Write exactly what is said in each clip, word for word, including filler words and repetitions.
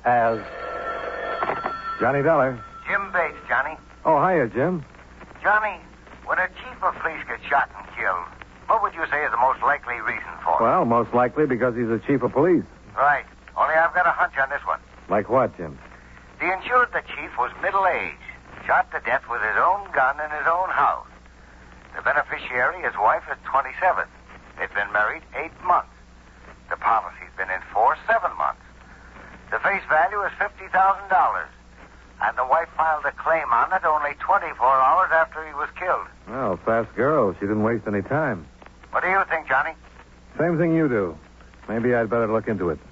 as Johnny Dollar. Jim Bates, Johnny. Oh, hiya, Jim. Johnny, when a chief of police gets shot and killed, what would you say is the most likely reason for it? Well, most likely because he's the chief of police. Right. Only I've got a hunch on this one. Like what, Jim? The insured the chief was middle-aged, shot to death with his own gun in his own house. The beneficiary, his wife, is twenty-seven. They've been married eight months. The policy's been in force seven months. The face value is fifty thousand dollars. And the wife filed a claim on it only twenty-four hours after he was killed. Well, fast girl. She didn't waste any time. What do you think, Johnny? Same thing you do. Maybe I'd better look into it.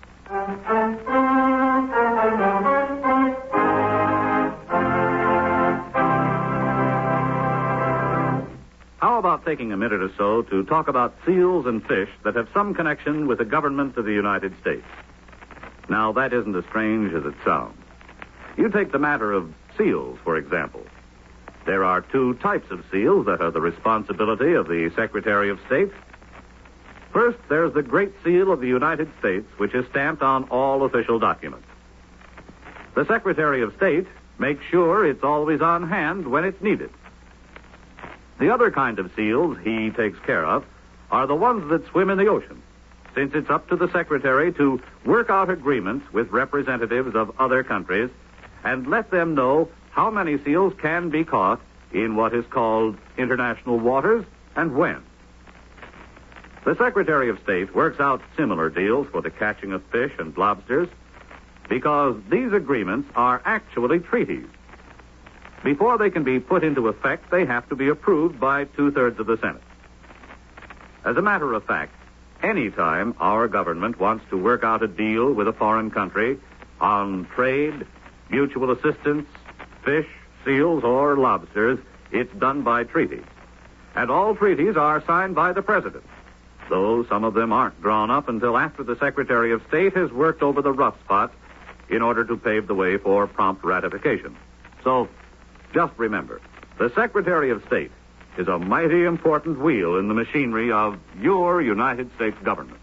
How about taking a minute or so to talk about seals and fish that have some connection with the government of the United States? Now, that isn't as strange as it sounds. You take the matter of seals, for example. There are two types of seals that are the responsibility of the Secretary of State. First, there's the Great Seal of the United States, which is stamped on all official documents. The Secretary of State makes sure it's always on hand when it's needed. The other kind of seals he takes care of are the ones that swim in the ocean, since it's up to the Secretary to work out agreements with representatives of other countries and let them know how many seals can be caught in what is called international waters and when. The Secretary of State works out similar deals for the catching of fish and lobsters because these agreements are actually treaties. Before they can be put into effect, they have to be approved by two-thirds of the Senate. As a matter of fact, any time our government wants to work out a deal with a foreign country on trade, mutual assistance, fish, seals, or lobsters, it's done by treaty. And all treaties are signed by the President, though some of them aren't drawn up until after the Secretary of State has worked over the rough spots in order to pave the way for prompt ratification. So, just remember, the Secretary of State is a mighty important wheel in the machinery of your United States government.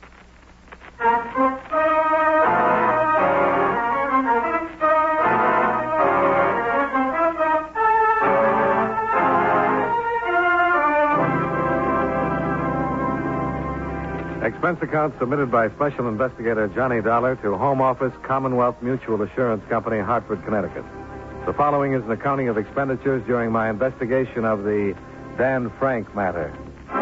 Expense account submitted by Special Investigator Johnny Dollar to Home Office, Commonwealth Mutual Assurance Company, Hartford, Connecticut. The following is an accounting of expenditures during my investigation of the Dan Frank matter.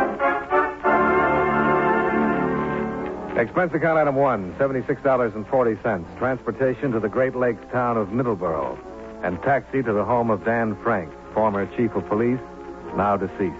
Expense account item one, seventy-six dollars and forty cents. Transportation to the Great Lakes town of Middleborough and taxi to the home of Dan Frank, former chief of police, now deceased.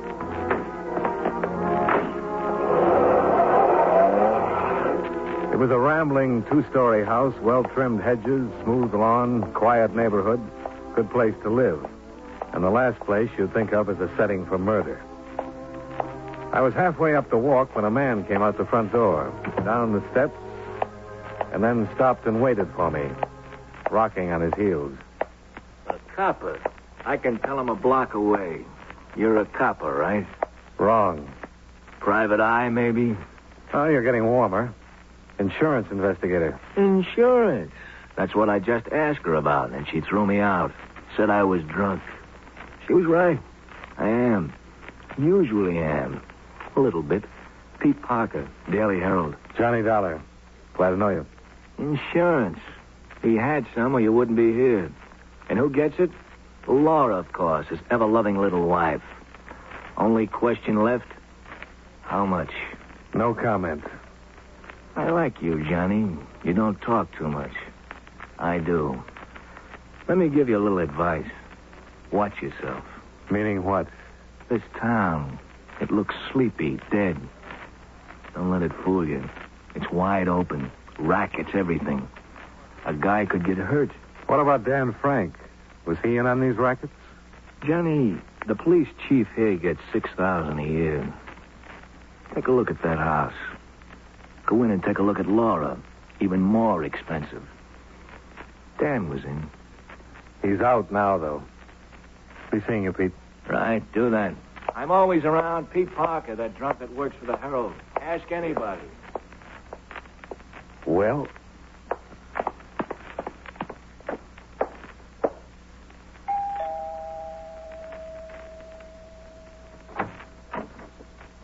It was a rambling two-story house, well-trimmed hedges, smooth lawn, quiet neighborhood, good place to live. And the last place you'd think of as a setting for murder. I was halfway up the walk when a man came out the front door, down the steps, and then stopped and waited for me, rocking on his heels. A copper. I can tell him a block away. You're a copper, right? Wrong. Private eye, maybe? Oh, you're getting warmer. Insurance investigator. Insurance. That's what I just asked her about, and she threw me out. Said I was drunk. She was right. I am. Usually am. A little bit. Pete Parker, Daily Herald. Johnny Dollar. Glad to know you. Insurance. He had some or you wouldn't be here. And who gets it? Laura, of course, his ever-loving little wife. Only question left, how much? No comment. I like you, Johnny. You don't talk too much. I do. Let me give you a little advice. Watch yourself. Meaning what? This town, it looks sleepy, dead. Don't let it fool you. It's wide open. Rackets, everything. A guy could get hurt. What about Dan Frank? Was he in on these rackets? Johnny, the police chief here gets six thousand dollars a year. Take a look at that house. Go in and take a look at Laura. Even more expensive. Dan was in. He's out now, though. Be seeing you, Pete. Right, do that. I'm always around. Pete Parker, that drunk that works for the Herald. Ask anybody. Well?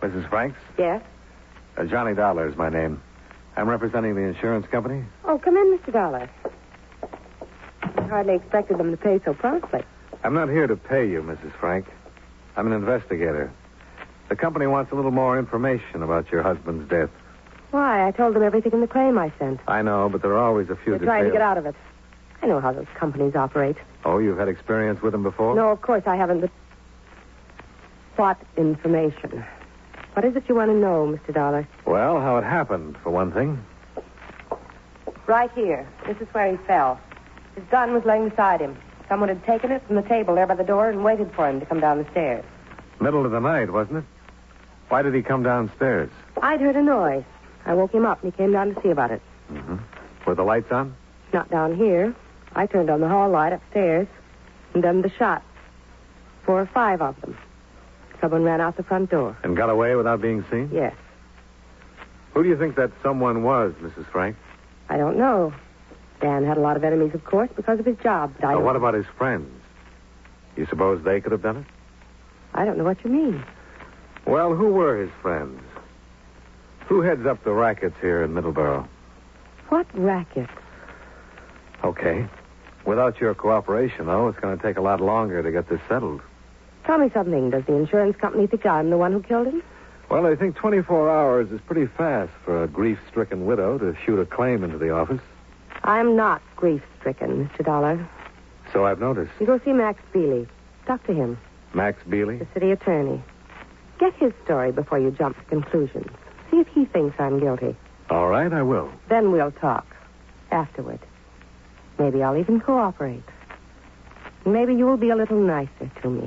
Missus Franks? Yes? Uh, Johnny Dollar is my name. I'm representing the insurance company. Oh, come in, Mister Dollar. I hardly expected them to pay so promptly. I'm not here to pay you, Missus Frank. I'm an investigator. The company wants a little more information about your husband's death. Why? I told them everything in the claim I sent. I know, but there are always a few They're details. trying to get out of it. I know how those companies operate. Oh, you've had experience with them before? No, of course I haven't, but... What information? What is it you want to know, Mister Dollar? Well, how it happened, for one thing. Right here. This is where he fell. His gun was laying beside him. Someone had taken it from the table there by the door and waited for him to come down the stairs. Middle of the night, wasn't it? Why did he come downstairs? I'd heard a noise. I woke him up and he came down to see about it. Mm-hmm. Were the lights on? Not down here. I turned on the hall light upstairs and then the shots. Four or five of them. Someone ran out the front door. And got away without being seen? Yes. Who do you think that someone was, Missus Frank? I don't know. Dan had a lot of enemies, of course, because of his job, but I Well, don't... what about his friends? You suppose they could have done it? I don't know what you mean. Well, who were his friends? Who heads up the rackets here in Middleborough? What racket? Okay. Without your cooperation, though, it's going to take a lot longer to get this settled. Tell me something. Does the insurance company think I'm the one who killed him? Well, I think twenty-four hours is pretty fast for a grief-stricken widow to shoot a claim into the office. I'm not grief-stricken, Mister Dollar. So I've noticed. You go see Max Bealey. Talk to him, Max Bealey? the city attorney. Get his story before you jump to conclusions. See if he thinks I'm guilty. All right, I will. Then we'll talk. Afterward. Maybe I'll even cooperate. Maybe you will be a little nicer to me.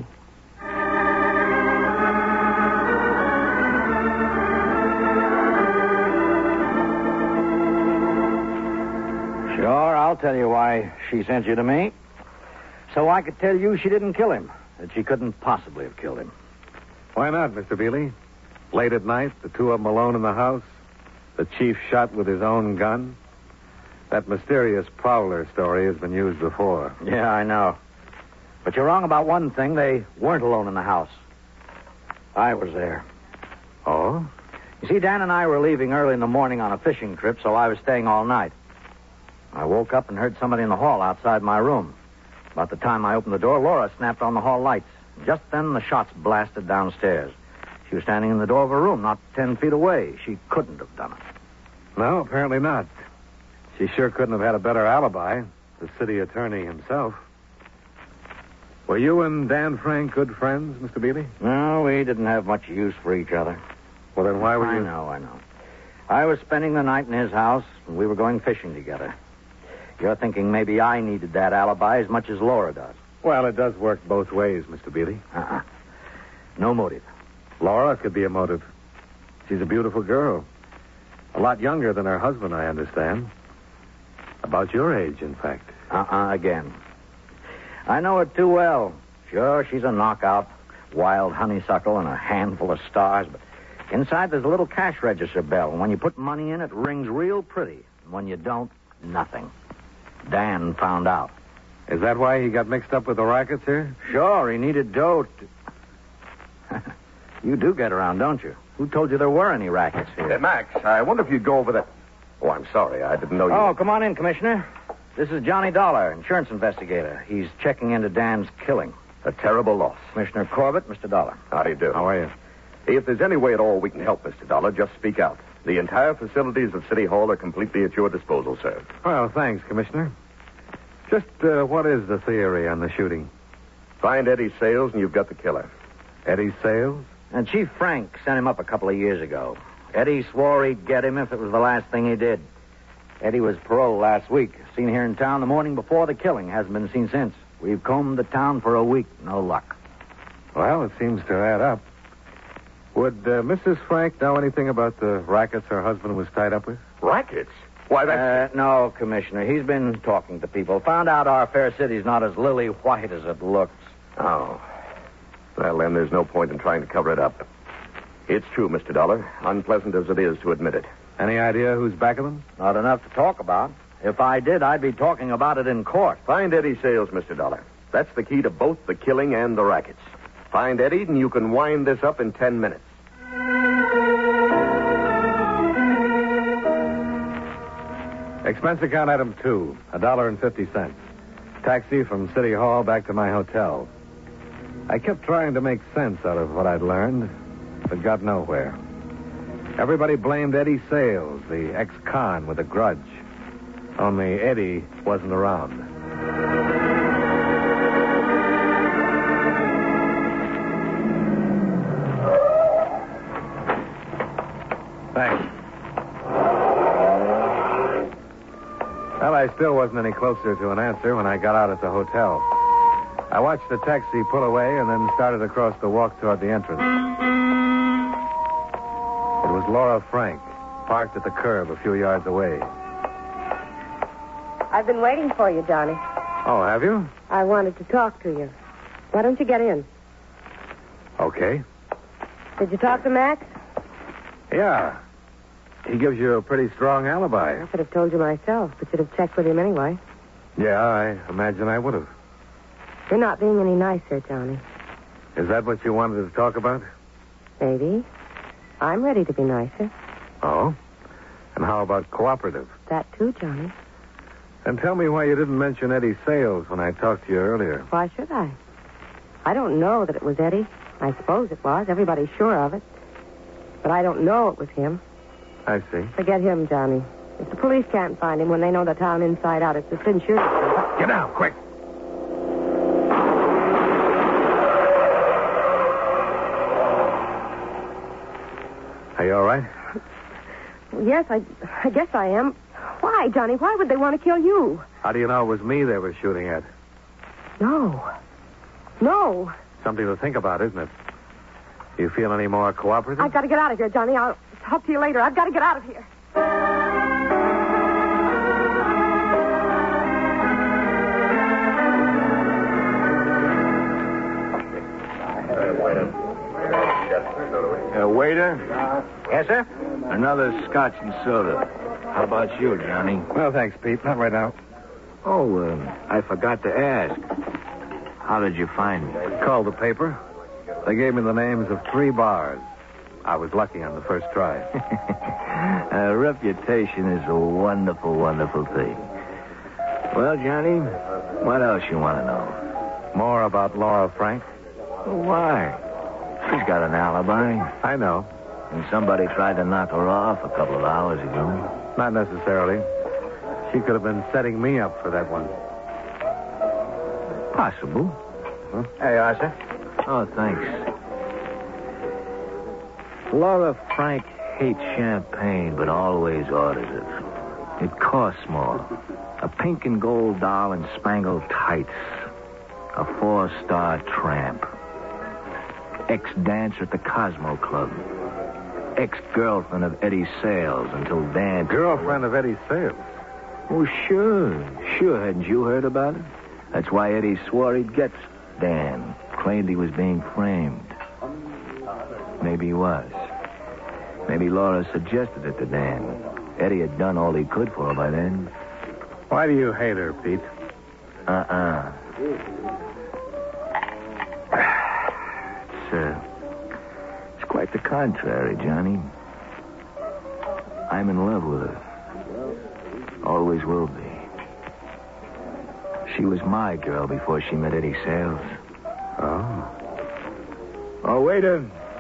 Sure, I'll tell you why she sent you to me. So I could tell you she didn't kill him. That she couldn't possibly have killed him. Why not, Mister Bealey? Late at night, the two of them alone in the house. The chief shot with his own gun. That mysterious prowler story has been used before. Yeah, I know. But you're wrong about one thing. They weren't alone in the house. I was there. Oh? You see, Dan and I were leaving early in the morning on a fishing trip, so I was staying all night. I woke up and heard somebody in the hall outside my room. About the time I opened the door, Laura snapped on the hall lights. Just then, the shots blasted downstairs. She was standing in the door of her room, not ten feet away. She couldn't have done it. No, apparently not. She sure couldn't have had a better alibi. The city attorney himself. Were you and Dan Frank good friends, Mister Bealey? No, we didn't have much use for each other. Well, then why were you... I know, I know. I was spending the night in his house, and we were going fishing together. You're thinking maybe I needed that alibi as much as Laura does. Well, it does work both ways, Mister Bealey. Uh-uh. No motive. Laura could be a motive. She's a beautiful girl. A lot younger than her husband, I understand. About your age, in fact. Uh-uh, again. I know her too well. Sure, she's a knockout, wild honeysuckle and a handful of stars, but inside there's a little cash register bell, and when you put money in, it rings real pretty. And when you don't, nothing. Dan found out. Is that why he got mixed up with the rackets here? Sure, he needed dough to... You do get around, don't you? Who told you there were any rackets here? Uh, Max, I wonder if you'd go over that... Oh, I'm sorry. I didn't know you... Oh, come on in, Commissioner. This is Johnny Dollar, insurance investigator. He's checking into Dan's killing. A terrible loss. Commissioner Corbett, Mister Dollar. How do you do? How are you? If there's any way at all we can help, Mister Dollar, just speak out. The entire facilities of City Hall are completely at your disposal, sir. Well, thanks, Commissioner. Just uh, what is the theory on the shooting? Find Eddie Sales and you've got the killer. Eddie Sales? And Chief Frank sent him up a couple of years ago. Eddie swore he'd get him if it was the last thing he did. Eddie was paroled last week. Seen here in town the morning before the killing. Hasn't been seen since. We've combed the town for a week. No luck. Well, it seems to add up. Would uh, Missus Frank know anything about the rackets her husband was tied up with? Rackets? Why, that's... Uh, no, Commissioner. He's been talking to people. Found out our fair city's not as lily white as it looks. Oh. Well, then there's no point in trying to cover it up. It's true, Mister Dollar. Unpleasant as it is to admit it. Any idea who's back of them? Not enough to talk about. If I did, I'd be talking about it in court. Find Eddie Sales, Mister Dollar. That's the key to both the killing and the rackets. Find Eddie, and you can wind this up in ten minutes. Expense account item two, a dollar and fifty cents. Taxi from City Hall back to my hotel. I kept trying to make sense out of what I'd learned, but got nowhere. Everybody blamed Eddie Sales, the ex-con with a grudge. Only Eddie wasn't around. Thanks. Well, I still wasn't any closer to an answer when I got out at the hotel. I watched the taxi pull away and then started across the walk toward the entrance. It was Laura Frank, parked at the curb a few yards away. I've been waiting for you, Johnny. Oh, have you? I wanted to talk to you. Why don't you get in? Okay. Did you talk to Max? Yeah. He gives you a pretty strong alibi. I could have told you myself, but you'd have checked with him anyway. Yeah, I imagine I would have. You're not being any nicer, Johnny. Is that what you wanted to talk about? Maybe. I'm ready to be nicer. Oh? And how about cooperative? That too, Johnny. And tell me why you didn't mention Eddie Sales when I talked to you earlier. Why should I? I don't know that it was Eddie. I suppose it was. Everybody's sure of it. But I don't know it was him. I see. Forget him, Johnny. If the police can't find him when they know the town inside out, it's a thin sure. Get down, quick. Are you all right? Yes, I, I guess I am. Why, Johnny? Why would they want to kill you? How do you know it was me they were shooting at? No. No. Something to think about, isn't it? Do you feel any more cooperative? I've got to get out of here, Johnny. I'll talk to you later. I've got to get out of here. Uh, waiter? Yes, sir? Another scotch and soda. How about you, Johnny? Well, thanks, Pete. Not right now. Oh, uh, I forgot to ask. How did you find me? Called the paper. They gave me the names of three bars. I was lucky on the first try. A reputation is a wonderful, wonderful thing. Well, Johnny, what else you want to know? More about Laura Frank? Why? She's got an alibi. I know. And somebody tried to knock her off a couple of hours ago. Not necessarily. She could have been setting me up for that one. Possible. Huh? Hey, Arthur. Oh, thanks. Laura Frank hates champagne, but always orders it. It costs more. A pink and gold doll and spangled tights. A four-star tramp. Ex-dancer at the Cosmo Club. Ex-girlfriend of Eddie Sales until Dan... Girlfriend of Eddie Sales? Oh, sure. Sure, hadn't you heard about it? That's why Eddie swore he'd get Dan. Claimed he was being framed. Maybe he was. Maybe Laura suggested it to Dan. Eddie had done all he could for her by then. Why do you hate her, Pete? Uh-uh. It's, uh, it's quite the contrary, Johnny. I'm in love with her. Always will be. She was my girl before she met Eddie Sales. Oh. Oh, waiter.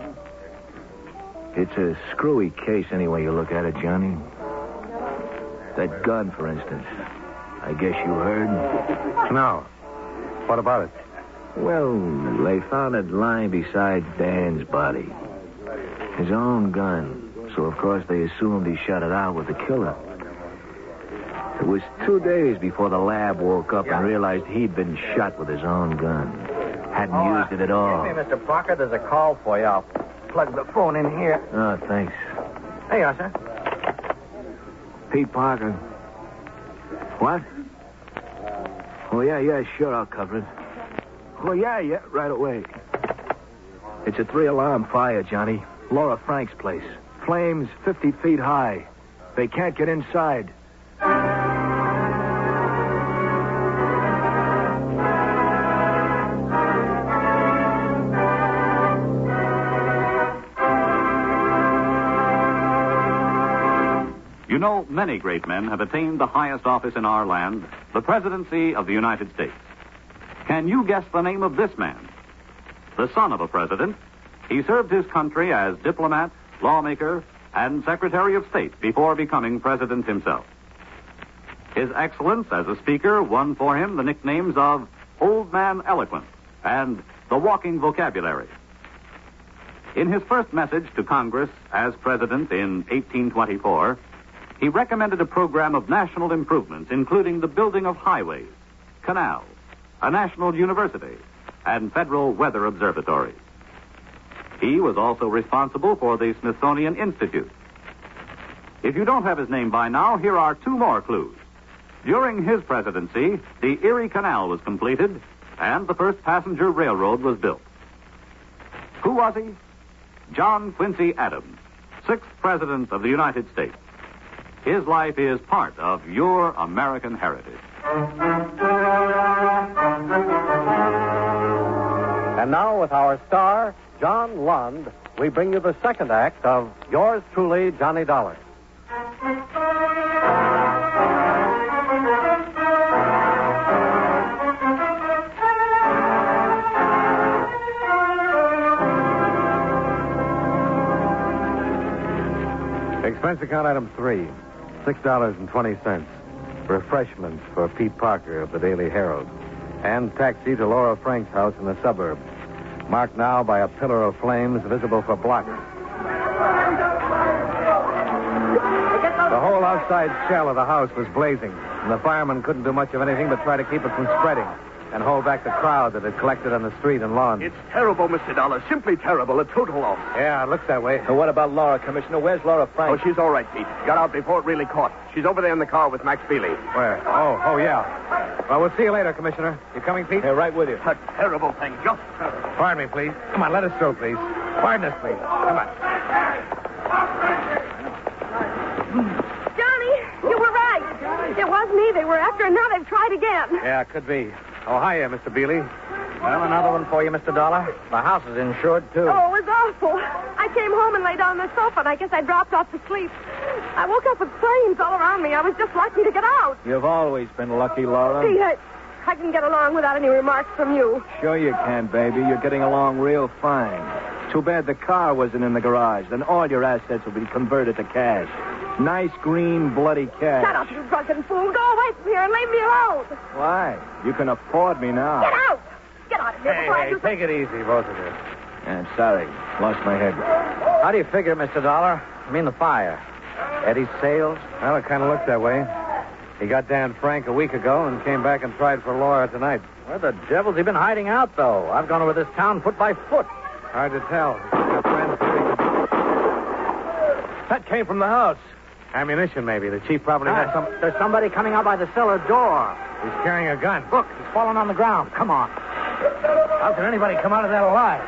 It's a screwy case any way you look at it, Johnny. That gun, for instance. I guess you heard? No. What about it? Well, they found it lying beside Dan's body. His own gun. So, of course, they assumed he shot it out with the killer. It was two days before the lab woke up and realized he'd been shot with his own gun. Hadn't Oh, used it at all. Excuse me, Mister Parker. There's a call for you. I'll plug the phone in here. Oh, thanks. Hey, Arthur. Pete Parker. What? Oh, yeah, yeah, sure, I'll cover it. Oh, yeah, yeah, right away. It's a three-alarm fire, Johnny. Laura Frank's place. Flames fifty feet high. They can't get inside. You know, many great men have attained the highest office in our land, the presidency of the United States. Can you guess the name of this man? The son of a president, he served his country as diplomat, lawmaker, and Secretary of State before becoming president himself. His excellence as a speaker won for him the nicknames of Old Man Eloquent and the Walking Vocabulary. In his first message to Congress as president in eighteen twenty-four, he recommended a program of national improvements, including the building of highways, canals, a national university, and federal weather observatories. He was also responsible for the Smithsonian Institute. If you don't have his name by now, here are two more clues. During his presidency, the Erie Canal was completed, and the first passenger railroad was built. Who was he? John Quincy Adams, sixth President of the United States. His life is part of your American heritage. And now, with our star, John Lund, we bring you the second act of Yours Truly, Johnny Dollar. Expense account item three, six dollars and twenty cents. Refreshments for Pete Parker of the Daily Herald. And taxi to Laura Frank's house in the suburbs. Marked now by a pillar of flames visible for blocks. The whole outside shell of the house was blazing, and the firemen couldn't do much of anything but try to keep it from spreading and hold back the crowd that had collected on the street and lawn. It's terrible, Mister Dollar. Simply terrible. A total loss. Yeah, it looks that way. And what about Laura, Commissioner? Where's Laura Frank? Oh, she's all right, Pete. Got out before it really caught. She's over there in the car with Max Bealey. Where? Oh, oh, yeah. Well, we'll see you later, Commissioner. You coming, Pete? Yeah, right with you. A terrible thing. Just terrible. Pardon me, please. Come on, let us through, please. Pardon us, please. Come on. Johnny, you were right. It was me they were after, and now they've tried again. Yeah, could be. Oh, hiya, Mister Bealey. Well, another one for you, Mister Dollar. The house is insured, too. Oh, it was awful. I came home and lay down on the sofa, and I guess I dropped off to sleep. I woke up with flames all around me. I was just lucky to get out. You've always been lucky, Laura. Pete, I, I can get along without any remarks from you. Sure you can, baby. You're getting along real fine. Too bad the car wasn't in the garage. Then all your assets will be converted to cash. Nice, green, bloody cash. Shut up, you drunken fool. Go away from here and leave me alone. Why? You can afford me now. Get out. Get out of here Hey, before I hey, do take it easy, both of you. I'm sorry. Lost my head. How do you figure, Mister Dollar? I mean the fire. Eddie's sales? Well, it kind of looks that way. He got Dan Frank a week ago and came back and tried for Laura tonight. Where the devil's he been hiding out, though? I've gone over this town foot by foot. Hard to tell. His friends think- That came from the house. Ammunition, maybe. The chief probably Ah, had some... There's somebody coming out by the cellar door. He's carrying a gun. Look, he's fallen on the ground. Come on. How can anybody come out of that alive?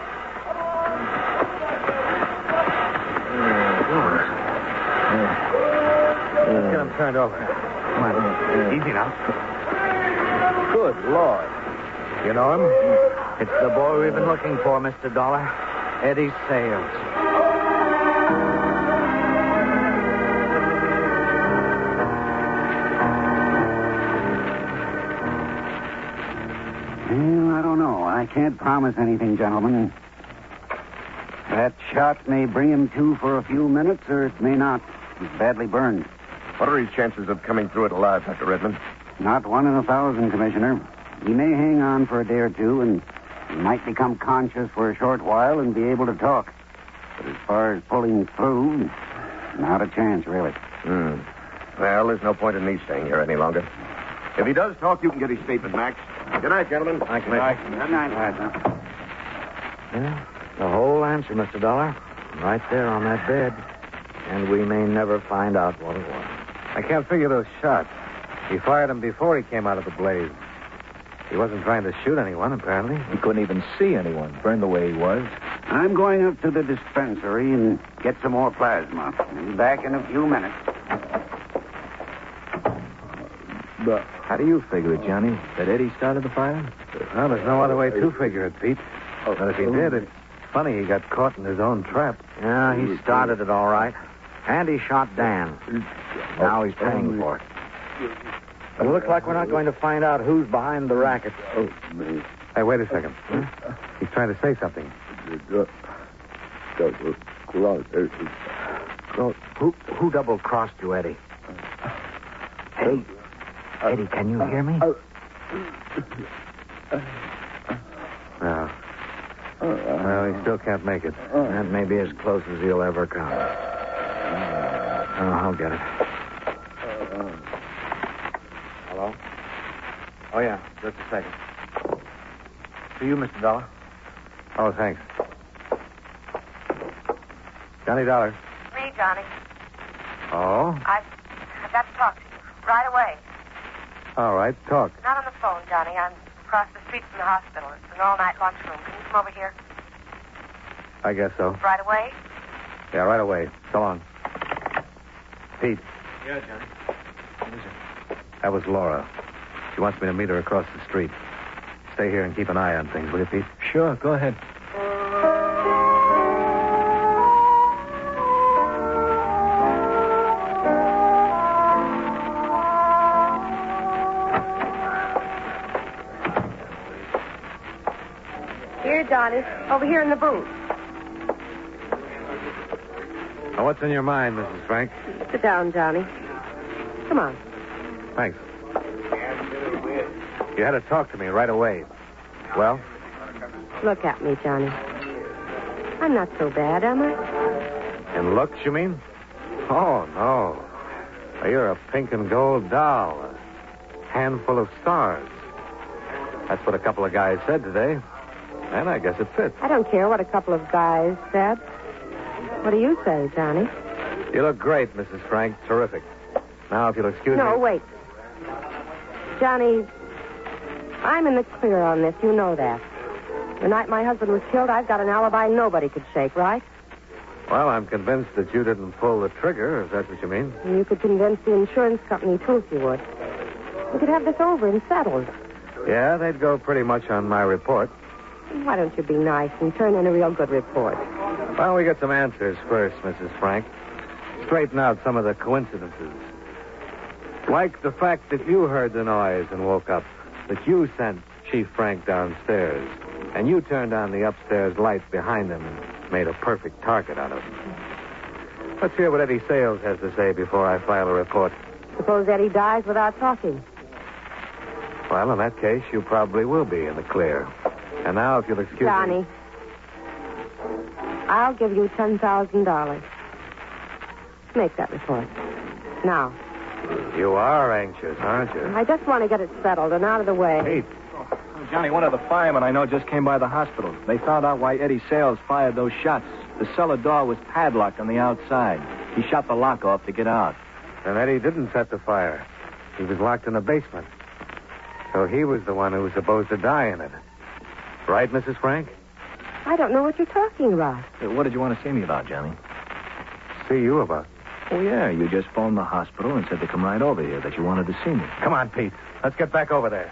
Let's get him turned over. Come on. Easy now. Good Lord. You know him? It's the boy we've been looking for, Mister Dollar. Eddie Sales. Well, I don't know. I can't promise anything, gentlemen. That shot may bring him to for a few minutes, or it may not. He's badly burned. What are his chances of coming through it alive, Doctor Redmond? Not one in a thousand, Commissioner. He may hang on for a day or two, and he might become conscious for a short while and be able to talk. But as far as pulling through, not a chance, really. Hmm. Well, there's no point in me staying here any longer. If he does talk, you can get his statement, Max. Good night, gentlemen. Thank you, Max. Good night. Yeah, the whole answer, Mister Dollar. Right there on that bed. And we may never find out what it was. I can't figure those shots. He fired them before he came out of the blaze. He wasn't trying to shoot anyone, apparently. He couldn't even see anyone, burned the way he was. I'm going up to the dispensary and get some more plasma. I'll be back in a few minutes. But how do you figure it, Johnny? That Eddie started the fire? Well, there's no other way to figure it, Pete. But if he did, it's funny he got caught in his own trap. Yeah, he started it all right. Andy shot Dan. Now he's paying for it. But it looks like we're not going to find out who's behind the racket. Oh, me. Hey, wait a second. Huh? He's trying to say something. Who, who double-crossed you, Eddie? Eddie, Eddie, can you hear me? No. Well, he still can't make it. That may be as close as he'll ever come. Oh, I'll get it. Hello? Oh, yeah, just a second. To you, Mister Dollar. Oh, thanks. Johnny Dollar. Me, Johnny. Oh? I've, I've got to talk to you. Right away. All right, talk. Not on the phone, Johnny. I'm across the street from the hospital. It's an all-night lunchroom. Can you come over here? I guess so. Right away? Yeah, right away. So long. Pete. Yeah, Johnny. What is it? That was Laura. She wants me to meet her across the street. Stay here and keep an eye on things, will you, Pete? Sure, go ahead. Here, Johnny. Over here in the booth. Now, what's in your mind, Missus Frank? Sit down, Johnny. Come on. Thanks. You had to talk to me right away. Well? Look at me, Johnny. I'm not so bad, am I? In looks, you mean? Oh, no. You're a pink and gold doll. A handful of stars. That's what a couple of guys said today. And I guess it fits. I don't care what a couple of guys said. What do you say, Johnny? You look great, Missus Frank. Terrific. Now, if you'll excuse no, me... No, wait. Johnny, I'm in the clear on this. You know that. The night my husband was killed, I've got an alibi nobody could shake, right? Well, I'm convinced that you didn't pull the trigger, if that's what you mean. And you could convince the insurance company, too, if you would. We could have this over and settled. Yeah, they'd go pretty much on my report. Why don't you be nice and turn in a real good report? Well, we get some answers first, Missus Frank. Straighten out some of the coincidences. Like the fact that you heard the noise and woke up, that you sent Chief Frank downstairs, and you turned on the upstairs lights behind him and made a perfect target out of him. Let's hear what Eddie Sales has to say before I file a report. Suppose Eddie dies without talking. Well, in that case, you probably will be in the clear. And now, if you'll excuse Johnny, me... I'll give you ten thousand dollars. Make that report. Now. You are anxious, aren't you? I just want to get it settled and out of the way. Pete. Oh, Johnny, one of the firemen I know just came by the hospital. They found out why Eddie Sales fired those shots. The cellar door was padlocked on the outside. He shot the lock off to get out. And Eddie didn't set the fire. He was locked in the basement. So he was the one who was supposed to die in it. Right, Missus Frank? I don't know what you're talking about. Hey, what did you want to see me about, Johnny? See you about? Oh, yeah. You just phoned the hospital and said to come right over here, that you wanted to see me. Come on, Pete. Let's get back over there.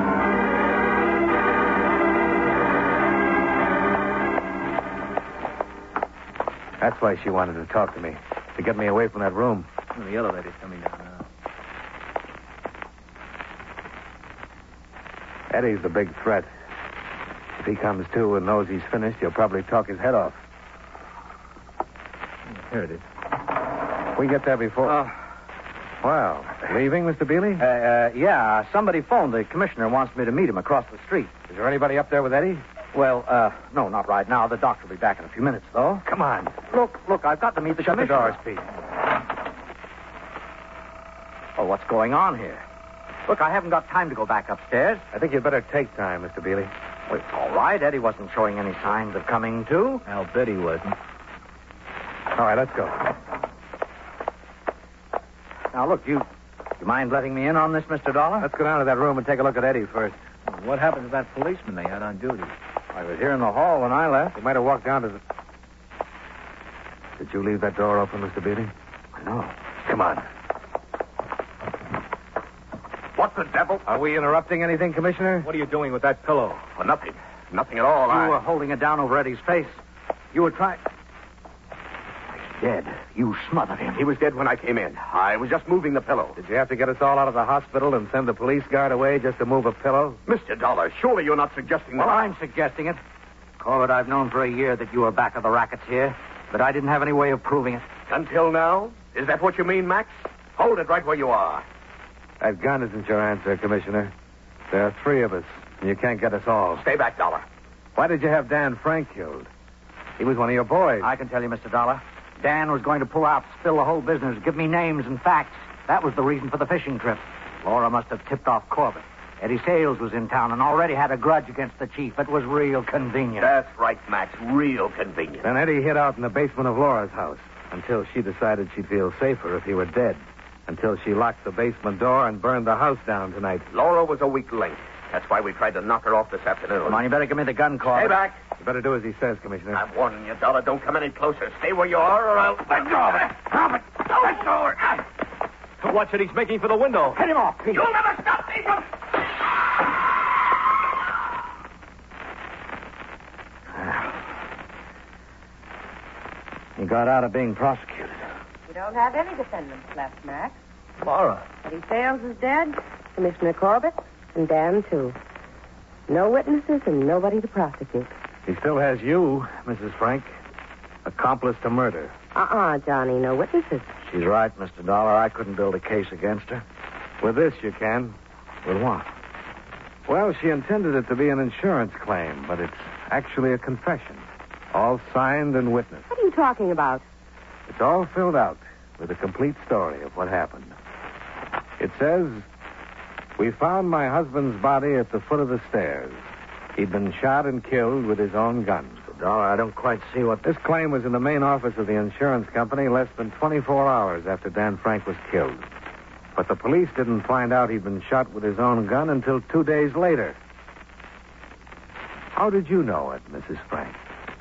That's why she wanted to talk to me. To get me away from that room. Oh, the elevator's coming down now. Eddie's the big threat. If he comes to and knows he's finished, he'll probably talk his head off. Here it is. We get there before... Uh, well, leaving, Mister Bealey? Uh, uh, yeah, somebody phoned. The commissioner wants me to meet him across the street. Is there anybody up there with Eddie? Well, uh, no, not right now. The doctor will be back in a few minutes, though. Come on. Look, look, I've got to meet the Shut commissioner. the doors, Pete. Oh, what's going on here? Look, I haven't got time to go back upstairs. I think you'd better take time, Mister Bealey. Well, it's all right. Eddie wasn't showing any signs of coming to. I'll bet he wasn't. All right, let's go. Now, look, you... You mind letting me in on this, Mister Dollar? Let's go down to that room and take a look at Eddie first. What happened to that policeman they had on duty? I was here in the hall when I left. He might have walked down to the... Did you leave that door open, Mister Bealey? No. Come on. What the devil? Are we interrupting anything, Commissioner? What are you doing with that pillow? Oh, nothing. Nothing at all. You I... were holding it down over Eddie's face. You were trying... dead. You smothered him. He was dead when I came in. I was just moving the pillow. Did you have to get us all out of the hospital and send the police guard away just to move a pillow? Mister Dollar, surely you're not suggesting that... Well, I'm suggesting it. Corbett, I've known for a year that you were back of the rackets here, but I didn't have any way of proving it. Until now? Is that what you mean, Max? Hold it right where you are. That gun isn't your answer, Commissioner. There are three of us, and you can't get us all. Stay back, Dollar. Why did you have Dan Frank killed? He was one of your boys. I can tell you, Mister Dollar. Dan was going to pull out, spill the whole business, give me names and facts. That was the reason for the fishing trip. Laura must have tipped off Corbett. Eddie Sales was in town and already had a grudge against the chief. It was real convenient. That's right, Max. Real convenient. Then Eddie hid out in the basement of Laura's house until she decided she'd feel safer if he were dead. Until she locked the basement door and burned the house down tonight. Laura was a weak link. That's why we tried to knock her off this afternoon. Come on, you better give me the gun, Corbett. Stay back. You better do as he says, Commissioner. I'm warning you, Dollar. Don't come any closer. Stay where you are, or I'll... Let go of it. Stop it. Let go of it. Watch it. He's making for the window. Hit him off, Pete. You'll never stop me from... He got out of being prosecuted. We don't have any defendants left, Max. Laura. Eddie Sales is dead, Commissioner Corbett, and Dan, too. No witnesses and nobody to prosecute. He still has you, Missus Frank. Accomplice to murder. Uh-uh, Johnny, no witnesses. She's right, Mister Dollar. I couldn't build a case against her. With this, you can. With what? Well, she intended it to be an insurance claim, but it's actually a confession. All signed and witnessed. What are you talking about? It's all filled out with a complete story of what happened. It says, we found my husband's body at the foot of the stairs. He'd been shot and killed with his own gun. Dollar, I don't quite see what... This claim was in the main office of the insurance company less than twenty-four hours after Dan Frank was killed. But the police didn't find out he'd been shot with his own gun until two days later. How did you know it, Missus Frank?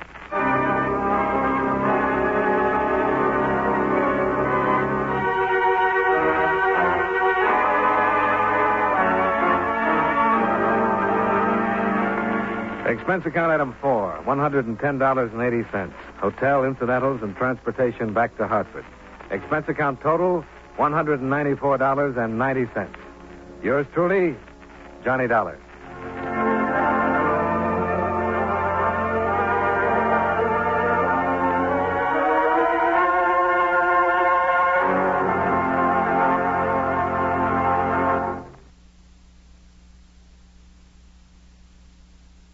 Expense account item four, one hundred ten dollars and eighty cents. Hotel, incidentals, and transportation back to Hartford. Expense account total, one hundred ninety-four dollars and ninety cents. Yours truly, Johnny Dollar.